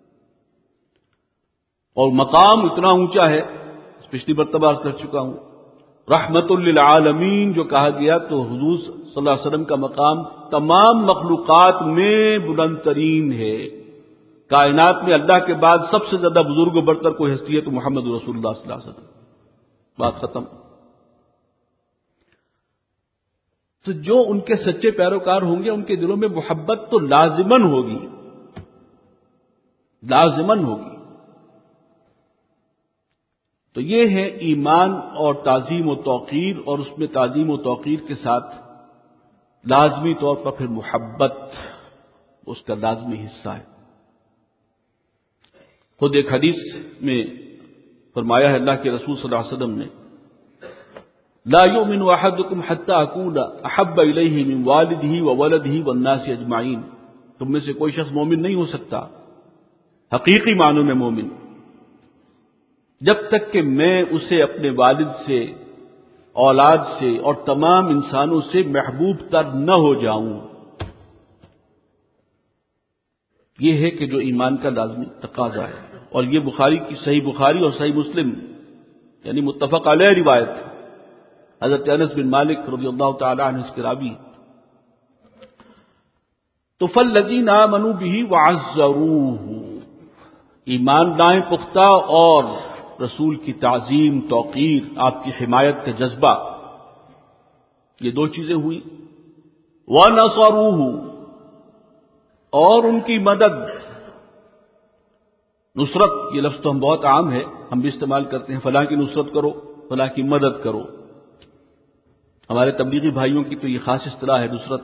اور مقام اتنا اونچا ہے، پچھلی مرتبہ عرض کر چکا ہوں، رحمت للعالمین جو کہا گیا، تو حضور صلی اللہ علیہ وسلم کا مقام تمام مخلوقات میں بلند ترین ہے۔ کائنات میں اللہ کے بعد سب سے زیادہ بزرگ و برتر کوئی ہستی ہے تو محمد رسول اللہ صلی اللہ علیہ وسلم، بات ختم۔ تو جو ان کے سچے پیروکار ہوں گے ان کے دلوں میں محبت تو لازماً ہوگی، لازماً ہوگی۔ تو یہ ہے ایمان اور تعظیم و توقیر، اور اس میں تعظیم و توقیر کے ساتھ لازمی طور پر پھر محبت اس کا لازمی حصہ ہے۔ خود ایک حدیث میں فرمایا ہے اللہ کے رسول صلی اللہ علیہ وسلم نے، لا یؤمن احدکم حتی اکون احب الیہ من والدہ وولدہ والناس اجمعین، تم میں سے کوئی شخص مومن نہیں ہو سکتا، حقیقی معنوں میں مومن، جب تک کہ میں اسے اپنے والد سے، اولاد سے اور تمام انسانوں سے محبوب تر نہ ہو جاؤں۔ یہ ہے کہ جو ایمان کا لازمی تقاضا ہے، اور یہ بخاری کی صحیح بخاری اور صحیح مسلم یعنی متفق علیہ روایت، حضرت انس بن مالک رضی اللہ تعالی عنہ اس کے راوی۔ تو فالذین آمنوا بہ وعزروہ، ایمان لائیں پختہ اور رسول کی تعظیم، توقیر، آپ کی حمایت کا جذبہ، یہ دو چیزیں ہوئی۔ وَنَصَرُوهُ، اور ان کی مدد۔ نصرت یہ لفظ تو ہم بہت عام ہے، ہم بھی استعمال کرتے ہیں، فلاں کی نصرت کرو، فلاں کی مدد کرو۔ ہمارے تبلیغی بھائیوں کی تو یہ خاص اصطلاح ہے نصرت،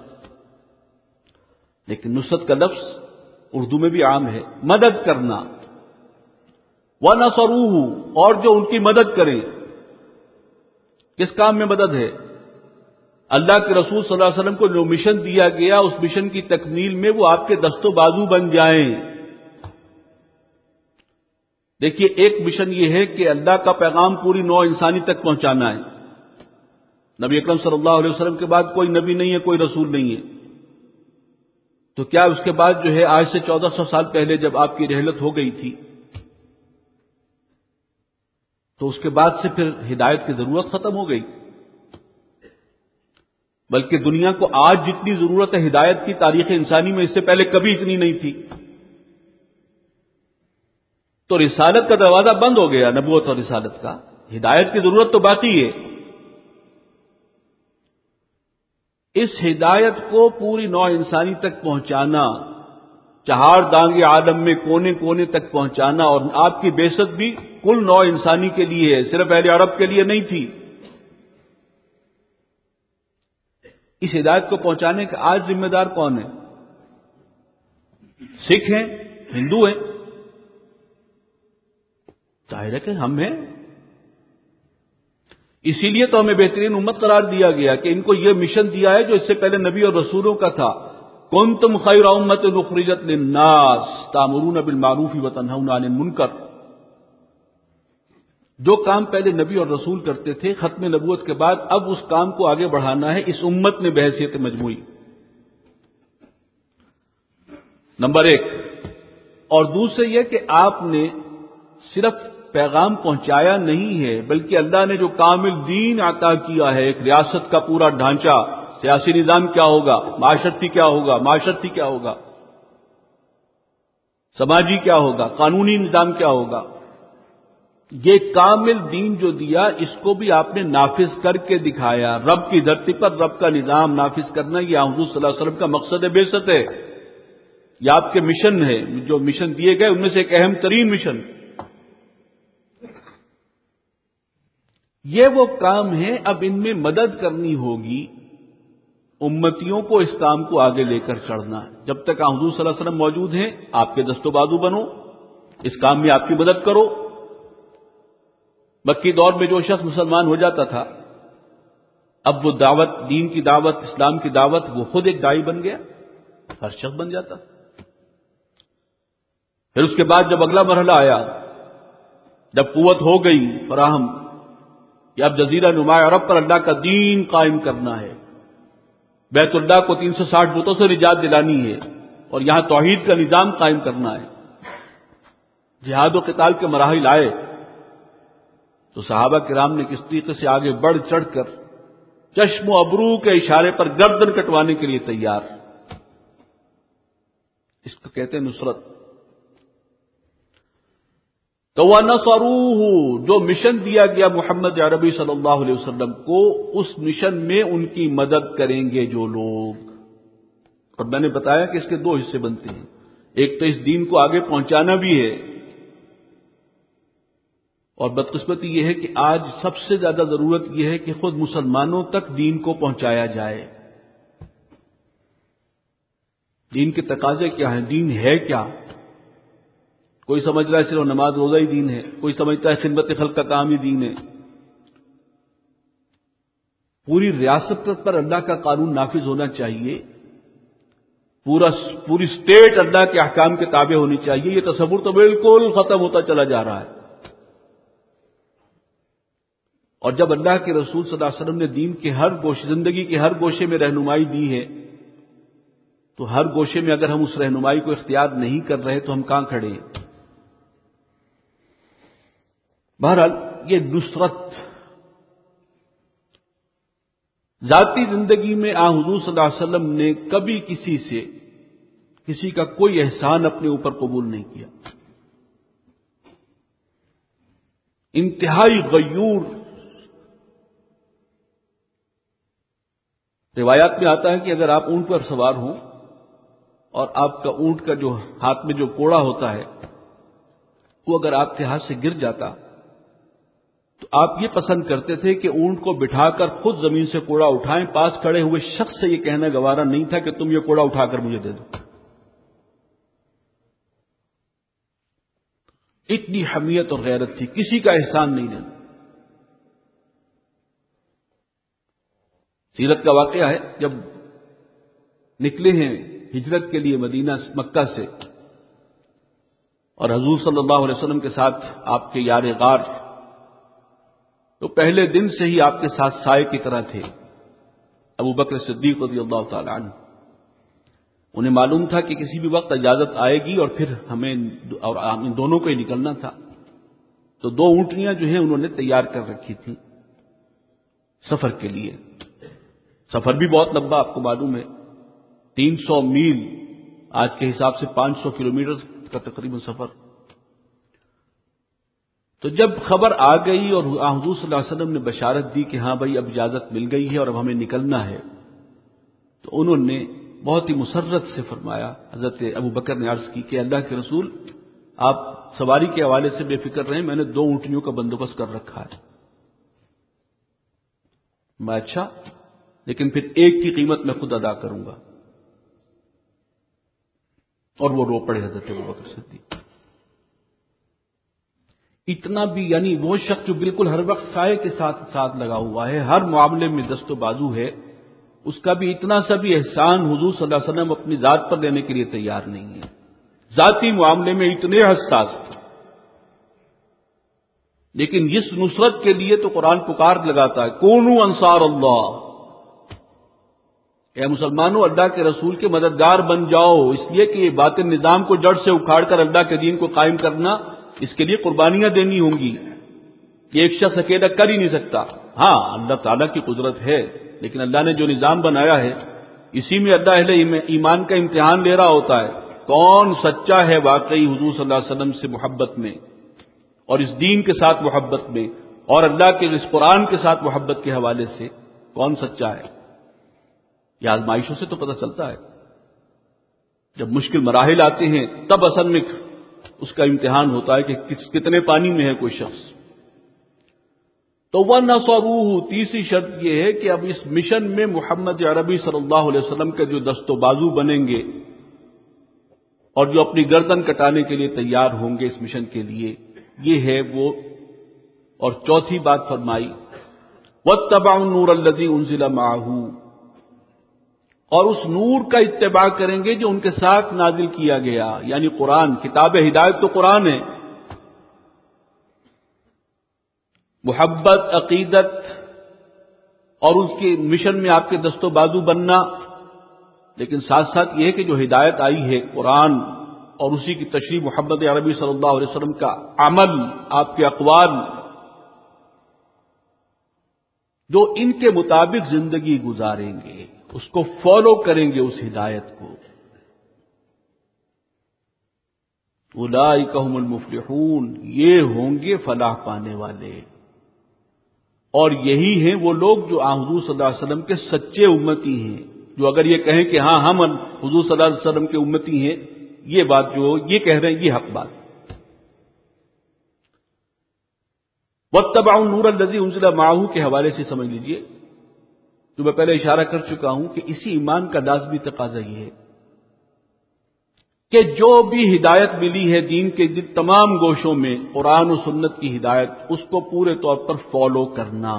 لیکن نصرت کا لفظ اردو میں بھی عام ہے، مدد کرنا۔ وَنَصَرُوهُ، اور جو ان کی مدد کریں، کس کام میں مدد ہے؟ اللہ کے رسول صلی اللہ علیہ وسلم کو جو مشن دیا گیا اس مشن کی تکمیل میں وہ آپ کے دست و بازو بن جائیں۔ دیکھیے، ایک مشن یہ ہے کہ اللہ کا پیغام پوری نوع انسانی تک پہنچانا ہے۔ نبی اکرم صلی اللہ علیہ وسلم کے بعد کوئی نبی نہیں ہے، کوئی رسول نہیں ہے، تو کیا اس کے بعد جو ہے آج سے چودہ سو سال پہلے جب آپ کی رحلت ہو گئی تھی تو اس کے بعد سے پھر ہدایت کی ضرورت ختم ہو گئی؟ بلکہ دنیا کو آج جتنی ضرورت ہے ہدایت کی تاریخ انسانی میں اس سے پہلے کبھی اتنی نہیں تھی۔ تو رسالت کا دروازہ بند ہو گیا، نبوت اور رسالت کا، ہدایت کی ضرورت تو باقی ہے۔ اس ہدایت کو پوری نوع انسانی تک پہنچانا، چہار دانگے عالم میں کونے کونے تک پہنچانا، اور آپ کی بعثت بھی کل نوع انسانی کے لیے ہے، صرف اہل عرب کے لیے نہیں تھی۔ اس ہدایت کو پہنچانے کا آج ذمہ دار کون ہے؟ سکھ ہیں، ہندو ہیں، ظاہر ہے کہ ہم ہیں۔ اسی لیے تو ہمیں بہترین امت قرار دیا گیا کہ ان کو یہ مشن دیا ہے جو اس سے پہلے نبی اور رسولوں کا تھا۔ کنتم خیر امۃ اخرجت للناس تأمرون بالمعروف وتنہون عن المنکر۔ جو کام پہلے نبی اور رسول کرتے تھے، ختم نبوت کے بعد اب اس کام کو آگے بڑھانا ہے اس امت نے بحیثیت مجموعی۔ نمبر ایک۔ اور دوسرے یہ کہ آپ نے صرف پیغام پہنچایا نہیں ہے، بلکہ اللہ نے جو کامل دین عطا کیا ہے، ایک ریاست کا پورا ڈھانچہ، سیاسی نظام کیا ہوگا، معاشرتی کیا ہوگا، معاشرتی کیا ہوگا، سماجی کیا ہوگا، قانونی نظام کیا ہوگا، یہ کامل دین جو دیا اس کو بھی آپ نے نافذ کر کے دکھایا۔ رب کی دھرتی پر رب کا نظام نافذ کرنا یہ حضور صلی اللہ علیہ وسلم کا مقصد بعثت ہے، یہ آپ کے مشن ہے، جو مشن دیے گئے ان میں سے ایک اہم ترین مشن۔ یہ وہ کام ہے، اب ان میں مدد کرنی ہوگی، امتیوں کو اس کام کو آگے لے کر چڑھنا ہے۔ جب تک حضور صلی اللہ علیہ وسلم موجود ہیں آپ کے دست و بازو بنو، اس کام میں آپ کی مدد کرو۔ مکی دور میں جو شخص مسلمان ہو جاتا تھا، اب وہ دعوت، دین کی دعوت، اسلام کی دعوت، وہ خود ایک داعی بن گیا، ہر شخص بن جاتا۔ پھر اس کے بعد جب اگلا مرحلہ آیا، جب قوت ہو گئی فراہم کہ اب جزیرہ نما عرب پر اللہ کا دین قائم کرنا ہے، بیت اللہ کو تین سو ساٹھ بتوں سے نجات دلانی ہے، اور یہاں توحید کا نظام قائم کرنا ہے، جہاد و قتال کے مراحل آئے، تو صحابہ کرام نے کس طریقے سے آگے بڑھ چڑھ کر چشم و ابرو کے اشارے پر گردن کٹوانے کے لیے تیار۔ اس کو کہتے ہیں نصرت۔ تو وَنَصَرُوهُ، جو مشن دیا گیا محمد عربی صلی اللہ علیہ وسلم کو، اس مشن میں ان کی مدد کریں گے جو لوگ. اور میں نے بتایا کہ اس کے دو حصے بنتے ہیں، ایک تو اس دین کو آگے پہنچانا بھی ہے، اور بدقسمتی یہ ہے کہ آج سب سے زیادہ ضرورت یہ ہے کہ خود مسلمانوں تک دین کو پہنچایا جائے. دین کے تقاضے کیا ہیں، دین ہے کیا؟ کوئی سمجھ رہا ہے صرف نماز روزہ ہی دین ہے، کوئی سمجھتا ہے خدمت خلق کا کام ہی دین ہے. پوری ریاست پر اللہ کا قانون نافذ ہونا چاہیے، پورا پوری اسٹیٹ اللہ کے احکام کے تابع ہونی چاہیے. یہ تصور تو بالکل ختم ہوتا چلا جا رہا ہے. اور جب اللہ کے رسول صلی اللہ علیہ وسلم نے دین کے ہر گوشے، زندگی کے ہر گوشے میں رہنمائی دی ہے، تو ہر گوشے میں اگر ہم اس رہنمائی کو اختیار نہیں کر رہے تو ہم کہاں کھڑے ہیں؟ بہرحال یہ نصرت ذاتی زندگی میں آن حضور صلی اللہ علیہ وسلم نے کبھی کسی سے کسی کا کوئی احسان اپنے اوپر قبول نہیں کیا. انتہائی غیور. روایات میں آتا ہے کہ اگر آپ اونٹ پر سوار ہوں اور آپ کا اونٹ کا جو ہاتھ میں جو کوڑا ہوتا ہے وہ اگر آپ کے ہاتھ سے گر جاتا تو آپ یہ پسند کرتے تھے کہ اونٹ کو بٹھا کر خود زمین سے کوڑا اٹھائیں. پاس کھڑے ہوئے شخص سے یہ کہنا گوارا نہیں تھا کہ تم یہ کوڑا اٹھا کر مجھے دے دو. اتنی حمیت اور غیرت تھی، کسی کا احسان نہیں لینا. سیرت کا واقعہ ہے، جب نکلے ہیں ہجرت کے لیے مدینہ مکہ سے، اور حضور صلی اللہ علیہ وسلم کے ساتھ آپ کے یار غار تو پہلے دن سے ہی آپ کے ساتھ سائے کی طرح تھے، ابو بکر صدیق رضی اللہ تعالی عنہ. انہیں معلوم تھا کہ کسی بھی وقت اجازت آئے گی اور پھر ہمیں اور ان دونوں کو ہی نکلنا تھا. تو دو اونٹنیاں جو ہیں انہوں نے تیار کر رکھی تھیں سفر کے لیے. سفر بھی بہت لمبا، آپ کو معلوم ہے، تین سو میل، آج کے حساب سے پانچ سو کلومیٹر کا تقریباً سفر. تو جب خبر آ گئی اور حضور صلی اللہ علیہ وسلم نے بشارت دی کہ ہاں بھائی اب اجازت مل گئی ہے اور اب ہمیں نکلنا ہے، تو انہوں نے بہت ہی مسرت سے فرمایا، حضرت ابو بکر نے عرض کی کہ اللہ کے رسول، آپ سواری کے حوالے سے بے فکر رہیں، میں نے دو اونٹنیوں کا بندوبست کر رکھا ہے. میں اچھا، لیکن پھر ایک کی قیمت میں خود ادا کروں گا. اور وہ رو پڑے حضرت ابو بکر صدیق. اتنا بھی، یعنی وہ شخص جو بالکل ہر وقت سائے کے ساتھ ساتھ لگا ہوا ہے، ہر معاملے میں دست و بازو ہے، اس کا بھی اتنا سا بھی احسان حضور صلی اللہ علیہ وسلم اپنی ذات پر دینے کے لیے تیار نہیں ہے. ذاتی معاملے میں اتنے حساس تھے. لیکن اس نصرت کے لیے تو قرآن پکار لگاتا ہے، کونوا انصار اللہ، اے مسلمانوں اللہ کے رسول کے مددگار بن جاؤ. اس لیے کہ یہ باطن نظام کو جڑ سے اکھاڑ کر اللہ کے دین کو قائم کرنا، اس کے لیے قربانیاں دینی ہوں گی. یہ ایک شخص اکیلا کر ہی نہیں سکتا. ہاں اللہ تعالیٰ کی قدرت ہے، لیکن اللہ نے جو نظام بنایا ہے اسی میں اللہ اہل ایمان کا امتحان لے رہا ہوتا ہے. کون سچا ہے واقعی حضور صلی اللہ علیہ وسلم سے محبت میں اور اس دین کے ساتھ محبت میں اور اللہ کے اس قرآن کے ساتھ محبت کے حوالے سے کون سچا ہے؟ یہ آزمائشوں سے تو پتہ چلتا ہے. جب مشکل مراحل آتے ہیں تب اصل میں اس کا امتحان ہوتا ہے کہ کتنے پانی میں ہے کوئی شخص. تو وَنَصَرُوهُ، تیسری شرط یہ ہے کہ اب اس مشن میں محمد عربی صلی اللہ علیہ وسلم کے جو دست و بازو بنیں گے اور جو اپنی گردن کٹانے کے لیے تیار ہوں گے اس مشن کے لیے، یہ ہے وہ. اور چوتھی بات فرمائی وَاتَّبَعُوا النُّورَ الَّذِي أُنزِلَ مَعَهُ، اور اس نور کا اتباع کریں گے جو ان کے ساتھ نازل کیا گیا، یعنی قرآن. کتاب ہدایت تو قرآن ہے. محبت، عقیدت اور اس کے مشن میں آپ کے دست و بازو بننا، لیکن ساتھ ساتھ یہ ہے کہ جو ہدایت آئی ہے قرآن اور اسی کی تشریح محمد عربی صلی اللہ علیہ وسلم کا عمل، آپ کے اقوال، جو ان کے مطابق زندگی گزاریں گے، اس کو فالو کریں گے، اس ہدایت کو. اولئک هم المفلحون، یہ ہوں گے فلاح پانے والے، اور یہی ہیں وہ لوگ جو حضور صلی اللہ علیہ وسلم کے سچے امتی ہیں، جو اگر یہ کہیں کہ ہاں ہم حضور صلی اللہ علیہ وسلم کے امتی ہیں، یہ بات جو یہ کہہ رہے ہیں یہ حق بات۔ واتبعوا النور الذی انزل معہ کے حوالے سے سمجھ لیجئے، جو میں پہلے اشارہ کر چکا ہوں کہ اسی ایمان کا لازمی تقاضا یہ ہے کہ جو بھی ہدایت ملی ہے دین کے تمام گوشوں میں، قرآن و سنت کی ہدایت، اس کو پورے طور پر فالو کرنا،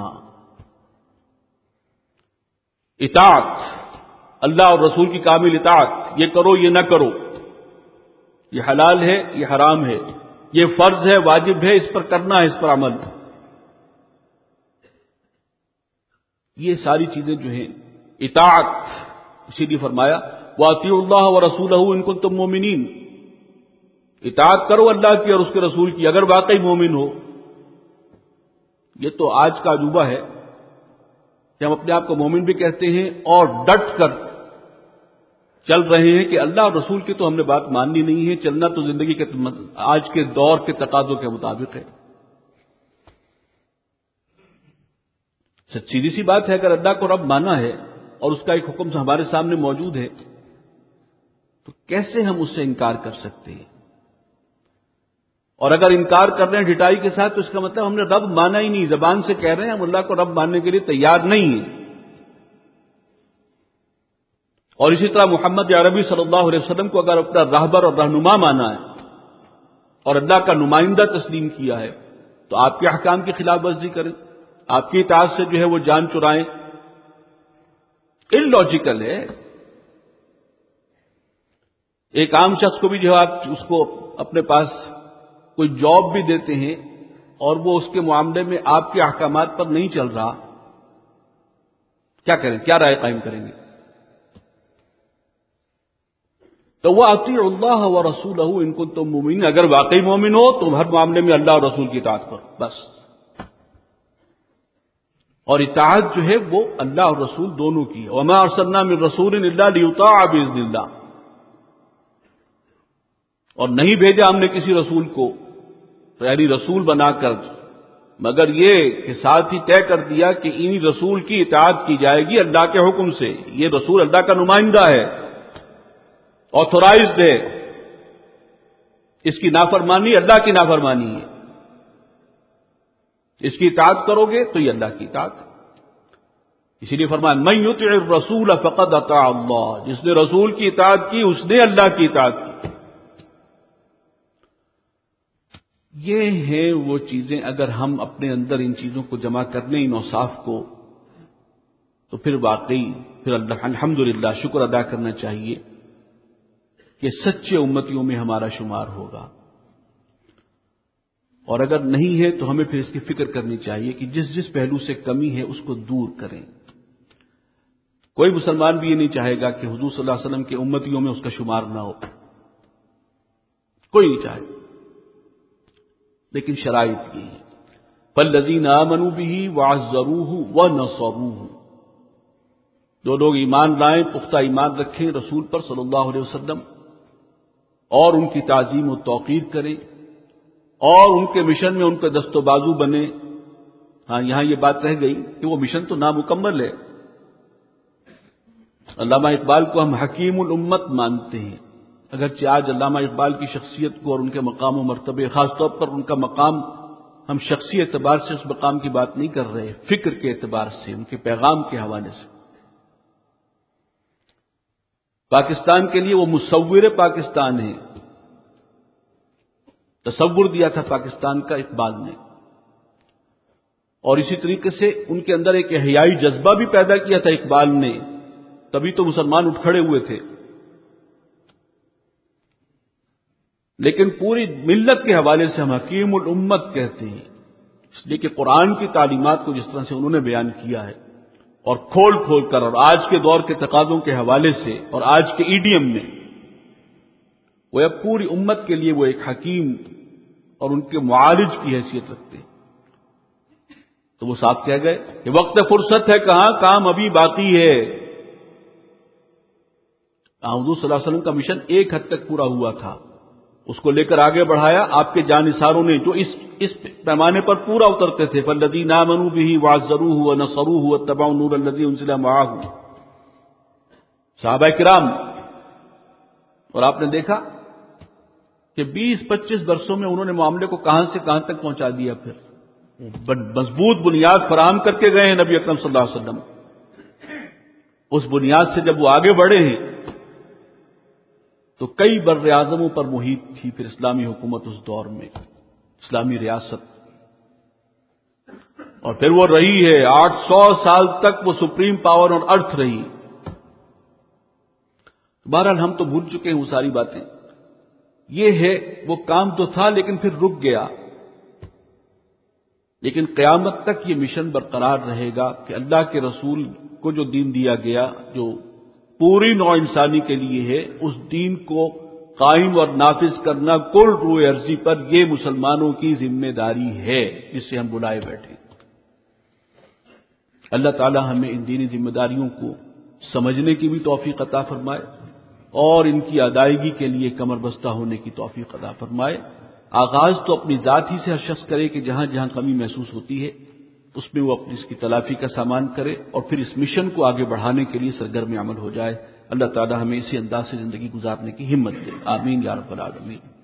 اطاعت، اللہ اور رسول کی کامل اطاعت، یہ کرو یہ نہ کرو، یہ حلال ہے یہ حرام ہے، یہ فرض ہے واجب ہے، اس پر کرنا ہے، اس پر عمل، یہ ساری چیزیں جو ہیں اطاعت، اسی لیے فرمایا وَأَطِيعُوا اللَّهَ وَرَسُولَهُ إِن كُنتُم مُّؤْمِنِينَ، اطاعت کرو اللہ کی اور اس کے رسول کی اگر واقعی مومن ہو۔ یہ تو آج کا عجوبہ ہے کہ ہم اپنے آپ کو مومن بھی کہتے ہیں اور ڈٹ کر چل رہے ہیں کہ اللہ اور رسول کی تو ہم نے بات ماننی نہیں ہے، چلنا تو زندگی کے آج کے دور کے تقاضوں کے مطابق ہے۔ سیدھی سی بات ہے، اگر اللہ کو رب مانا ہے اور اس کا ایک حکم ہمارے سامنے موجود ہے تو کیسے ہم اس سے انکار کر سکتے ہیں؟ اور اگر انکار کر رہے ہیں ڈٹائی کے ساتھ تو اس کا مطلب ہم نے رب مانا ہی نہیں، زبان سے کہہ رہے ہیں ہم اللہ کو رب ماننے کے لیے تیار نہیں ہیں۔ اور اسی طرح محمد عربی صلی اللہ علیہ وسلم کو اگر اپنا راہبر اور رہنما مانا ہے اور اللہ کا نمائندہ تسلیم کیا ہے تو آپ کے احکام کی خلاف ورزی کریں، آپ کی اطاعت سے جو ہے وہ جان چرائیں، ان لاجیکل ہے۔ ایک عام شخص کو بھی جو آپ اس کو اپنے پاس کوئی جاب بھی دیتے ہیں اور وہ اس کے معاملے میں آپ کے احکامات پر نہیں چل رہا، کیا کریں، کیا رائے قائم کریں گے؟ تو وہ اطیعوا اللہ ورسولہ ان کنتم مؤمنین، اگر واقعی مومن ہو تو ہر معاملے میں اللہ اور رسول کی اطاعت کرو بس۔ اور اطاعت جو ہے وہ اللہ اور رسول دونوں کی ہے، وما ارسلنا من رسول الا لیطاع باذن اللہ، اور نہیں بھیجا ہم نے کسی رسول کو یعنی رسول بنا کر مگر یہ کہ ساتھ ہی طے کر دیا کہ انہی رسول کی اطاعت کی جائے گی اللہ کے حکم سے، یہ رسول اللہ کا نمائندہ ہے، آتھورائزڈ ہے، اس کی نافرمانی اللہ کی نافرمانی ہے، اس کی اطاعت کرو گے تو یہ اللہ کی اطاعت۔ اسی لیے فرمایا من یطع الرسول فقد اطاع اللہ، جس نے رسول کی اطاعت کی اس نے اللہ کی اطاعت کی۔ یہ ہیں وہ چیزیں، اگر ہم اپنے اندر ان چیزوں کو جمع کرنے ان اوصاف کو، تو پھر واقعی پھر اللہ الحمدللہ شکر ادا کرنا چاہیے کہ سچے امتیوں میں ہمارا شمار ہوگا۔ اور اگر نہیں ہے تو ہمیں پھر اس کی فکر کرنی چاہیے کہ جس جس پہلو سے کمی ہے اس کو دور کریں۔ کوئی مسلمان بھی یہ نہیں چاہے گا کہ حضور صلی اللہ علیہ وسلم کے امتیوں میں اس کا شمار نہ ہو، کوئی نہیں چاہے، لیکن شرائط یہ ہے فالذین آمنوا بہ وعزروہ ونصروہ، جو لوگ ایمان لائیں، پختہ ایمان رکھیں رسول پر صلی اللہ علیہ وسلم اور ان کی تعظیم و توقیر کریں اور ان کے مشن میں ان کا دست و بازو بنے۔ ہاں یہاں یہ بات رہ گئی کہ وہ مشن تو نامکمل ہے۔ علامہ اقبال کو ہم حکیم الامت مانتے ہیں، اگرچہ آج علامہ اقبال کی شخصیت کو اور ان کے مقام و مرتبے، خاص طور پر ان کا مقام، ہم شخصی اعتبار سے اس مقام کی بات نہیں کر رہے، فکر کے اعتبار سے، ان کے پیغام کے حوالے سے۔ پاکستان کے لیے وہ مصور پاکستان ہیں، تصور دیا تھا پاکستان کا اقبال نے، اور اسی طریقے سے ان کے اندر ایک احیائی جذبہ بھی پیدا کیا تھا اقبال نے، تبھی تو مسلمان اٹھ کھڑے ہوئے تھے۔ لیکن پوری ملت کے حوالے سے ہم حکیم الامت کہتے ہیں، اس لیے کہ قرآن کی تعلیمات کو جس طرح سے انہوں نے بیان کیا ہے اور کھول کھول کر، اور آج کے دور کے تقاضوں کے حوالے سے اور آج کے ایڈیم میں، وہ اب پوری امت کے لیے وہ ایک حکیم اور ان کے معالج کی حیثیت رکھتے ہیں۔ تو وہ صاف کہہ گئے کہ وقت فرصت ہے کہاں، کام ابھی باقی ہے۔ حضور صلی اللہ علیہ وسلم کا مشن ایک حد تک پورا ہوا تھا، اس کو لے کر آگے بڑھایا. آپ کے جانثاروں نے جو اس اس پیمانے پر پورا اترتے تھے، فالذین آمنوا بہ وعزروہ ونصروہ واتبعوا النور الذی انزل معہ، صحابہ کرام. اور آپ نے دیکھا کہ بیس پچیس برسوں میں انہوں نے معاملے کو کہاں سے کہاں تک پہنچا دیا. پھر مضبوط بنیاد فراہم کر کے گئے ہیں نبی اکرم صلی اللہ علیہ وسلم. اس بنیاد سے جب وہ آگے بڑھے ہیں تو کئی بر اعظموں پر محیط تھی پھر اسلامی حکومت اس دور میں، اسلامی ریاست. اور پھر وہ رہی ہے آٹھ سو سال تک وہ سپریم پاور اور ارتھ رہی. بہرحال ہم تو بھول چکے ہیں وہ ساری باتیں. یہ ہے وہ کام تو تھا لیکن پھر رک گیا. لیکن قیامت تک یہ مشن برقرار رہے گا کہ اللہ کے رسول کو جو دین دیا گیا، جو پوری نوع انسانی کے لیے ہے، اس دین کو قائم اور نافذ کرنا کل روئے ارضی پر یہ مسلمانوں کی ذمہ داری ہے جس سے ہم بلائے بیٹھے. اللہ تعالی ہمیں ان دینی ذمہ داریوں کو سمجھنے کی بھی توفیق عطا فرمائے اور ان کی ادائیگی کے لیے کمر بستہ ہونے کی توفیق عطا فرمائے. آغاز تو اپنی ذات ہی سے ہر شخص کرے کہ جہاں جہاں کمی محسوس ہوتی ہے اس میں وہ اپنی اس کی تلافی کا سامان کرے اور پھر اس مشن کو آگے بڑھانے کے لیے سرگرم عمل ہو جائے. اللہ تعالی ہمیں اسی انداز سے زندگی گزارنے کی ہمت دے. آمین یا رب العالمین.